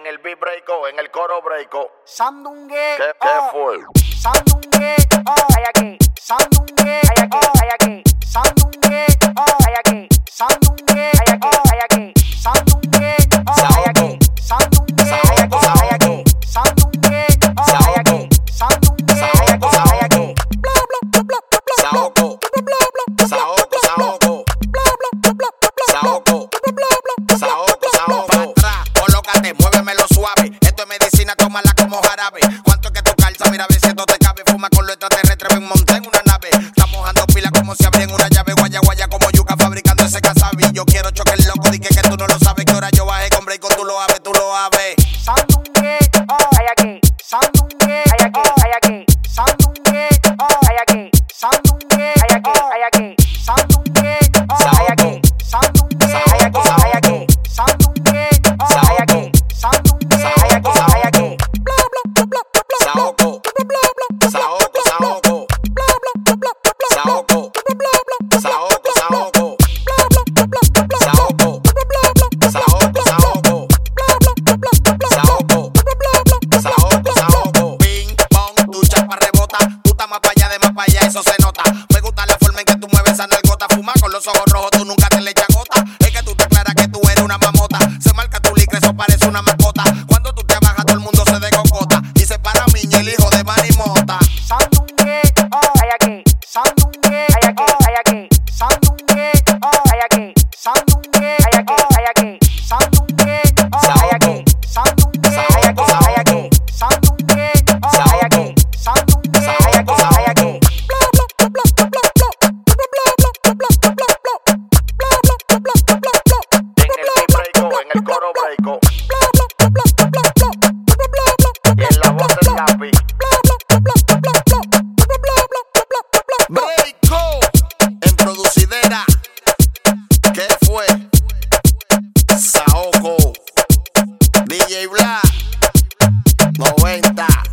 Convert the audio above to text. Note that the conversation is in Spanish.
En el beat breako, en el coro breako. Sandungue, ¿Qué fue? Sandungue, hay aquí. Sandungue, hay aquí, hay aquí. Sandungue, hay aquí. Sandungue, hay aquí, hay aquí. Sandungue, hay aquí. Sandungue, hay aquí, hay aquí. Sandungue, hay aquí. Sandungue, hay aquí, hay aquí. Saoko, Saoko, Saoko, Saoko, Saoko, Saoko. Pa' atrás, colócate, muévemelo suave. Esto es medicina, tómala como jarabe. ¿Cuánto es que tú calzas? Mira a ver si esto te cabe. Fuma con lo extraterrestre, ven monté en una nave. Estamos mojando pila como si abrían una llave. Guaya, guaya como yuca, fabricando ese casabi. Yo quiero choque loco, di que tú no lo sabes. Que ahora yo bajé con break, tú lo aves, tú lo aves. Sandungue, hay aquí. Sandungue, hay aquí, hay aquí. Sandungue, hay aquí. Sandungue, hay aquí, hay aquí. Sandungue, hay aquí. Sandungue, hay aquí, hay aquí. Sandungue, hay aquí. Sandungue, hay aquí, hay aquí. Saoko, Saoko, Saoko, Saoko, Saoko, Saoko, Saoko, Saoko, Saoko, Saoko, Saoko. Ping pong, tu chapa rebota, tú estás más para allá de más para allá, eso se nota. Me gusta la forma en que tú mueves esa nalgota. Fuma con los ojos rojos, tú nunca te le echas gota. Es que tú te aclaras que tú eres una mamota. Se marca tu licra, eso parece una mascota. Cuando tú te bajas, todo el mundo se descocota. Y se para Miña, el hijo de Marimota. Sandungue, hay aquí. Sandungue, hay aquí, hay aquí. Sandungue, hay aquí. Sandungue, hay aquí, hay aquí. Sandungue, hay aquí. Sandungue, hay aquí, hay aquí. Sandungue, hay aquí. Sandungue, hay aquí, hay aquí. En el beat breako, en el coro breako. Y en la voz del lápiz. Breako, en producidera. ¿Qué fue? Saoko, DJ Black, 90.